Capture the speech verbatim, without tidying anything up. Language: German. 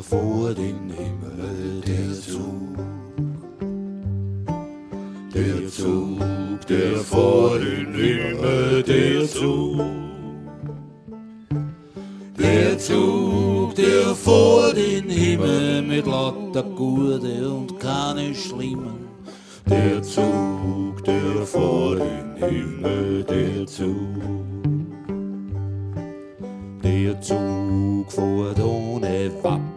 vor den Himmel, der Zug. Der Zug, der vor den Himmel, der Zug. Der Zug, der vor den Himmel mit lauter Gute und keine Schlimmen. Der Zug, der vor den Himmel, der Zug. Der Zug fährt ohne Wappen